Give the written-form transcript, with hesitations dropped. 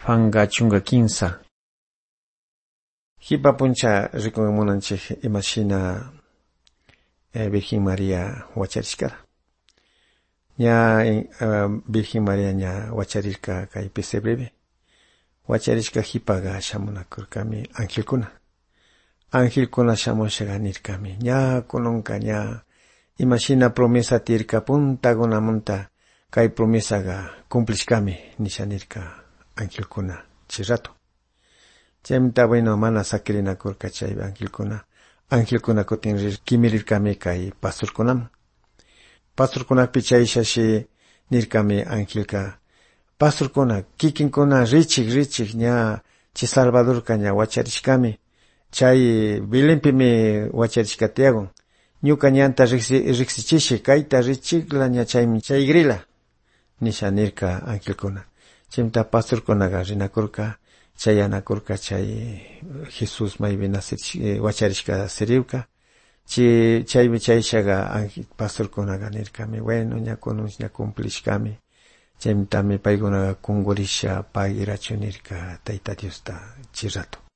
Juanqa chunka kinsa. Hipa puncha rikunmunanchik imashina Virgen María wacharishkara. Ña Virgen María ña wacharirka kay pesebrebe. Wacharishka hipaga shamunakurkami angelkuna. Angelkuna shamushaka nirkami. Ña kununka ña imashina promesa tirka puntakunamunta kay promesaga cumplishkami nishanirka angelkuna chirato. Chaymanta bueno mana sakirinakurka chay angelkuna. Angelkuna kutin kimirirkami kay pastorkunaman. Pastorkunapi chayshashi nirkami angelka. Pastorkuna kikinkuna richik ña chay Salvadorka ña wacharishkami. Chay Belenpimi wacharishkatiagun. Ñuka ñanta riksichishi kayta richikla ña chay grila. Nisha nirka angelkuna. Chaymanta pastorkunaga rinakurka. Chayanakurka chay Jesus maybi wacharishka siriuka. Chaymi chayshaga pastorkunaga nirkami. Bueno ña kunus ña cumplishkami. Chaymantami paykunaga kungurisha pagirachu nirka Tayta Diosta chirato.